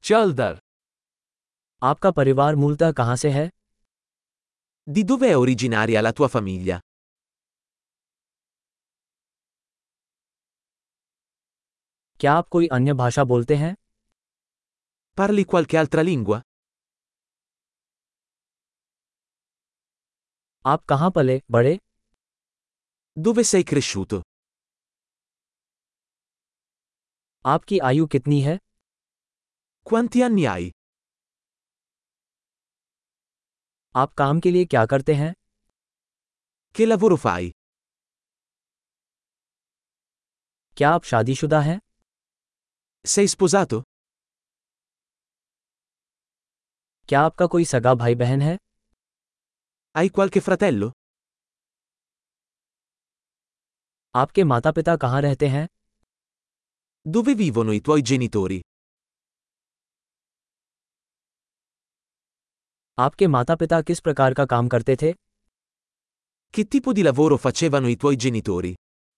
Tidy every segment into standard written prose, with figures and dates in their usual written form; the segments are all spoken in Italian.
चल दर। आपका परिवार मूलतः कहाँ से है? Di dove è originaria la tua famiglia? क्या आप कोई अन्य भाषा बोलते हैं? Parli qualche altra lingua? आप कहाँ पले बड़े? Dove sei cresciuto? आपकी आयु कितनी है? Quanti anni hai? आप काम के लिए क्या करते हैं? Che lavoro fai? क्या आप शादीशुदा हैं? Sei sposato? क्या आपका कोई सगा भाई बहन है? Hai qualche fratello? आपके माता पिता कहाँ रहते हैं? Dove vivono i tuoi genitori? आपके माता पिता किस प्रकार का काम करते थे? Che tipo di lavoro facevano i tuoi genitori?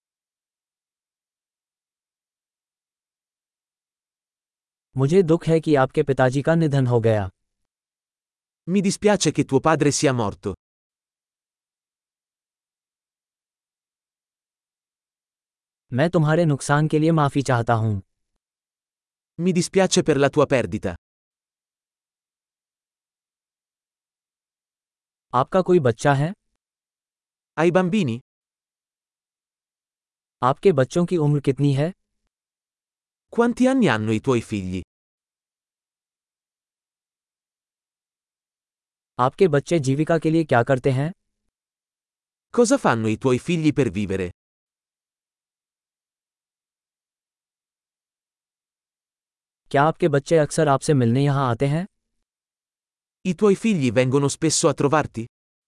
मुझे दुख है कि आपके पिताजी का निधन हो गया। Mi dispiace che tuo padre sia morto. मैं तुम्हारे नुकसान के लिए माफी चाहता हूँ। Mi dispiace per la tua perdita. आपका कोई बच्चा है? Hai bambini? आपके बच्चों की उम्र कितनी है? Quanti anni hanno i tuoi figli? आपके बच्चे जीविका के लिए क्या करते हैं? Cosa fanno i tuoi figli per vivere? क्या आपके बच्चे अक्सर आपसे मिलने यहाँ आते हैं? I tuoi figli vengono spesso a trovarti?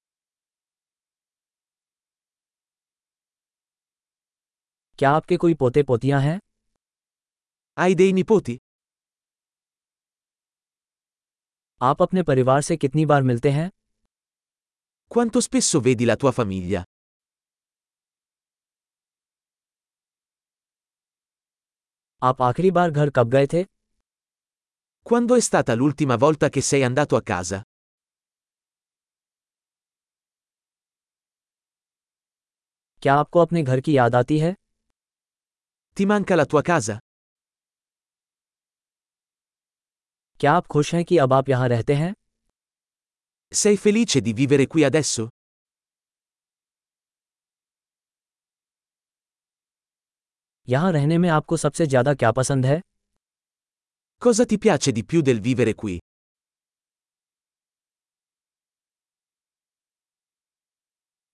क्या आपके कोई पोते पोतियाँ हैं? Hai dei nipoti? आप अपने परिवार से कितनी बार मिलते हैं? Quanto spesso vedi la tua famiglia? आप आखिरी बार घर कब गए थे? Quando è stata l'ultima volta che sei andato a casa? क्या आपको अपने घर की याद आती है? Ti manca la tua casa? क्या आप खुश हैं कि अब आप यहाँ रहते हैं? Sei felice di vivere qui adesso? यहाँ रहने में आपको सबसे ज्यादा क्या पसंद है? Cosa ti piace di più del vivere qui?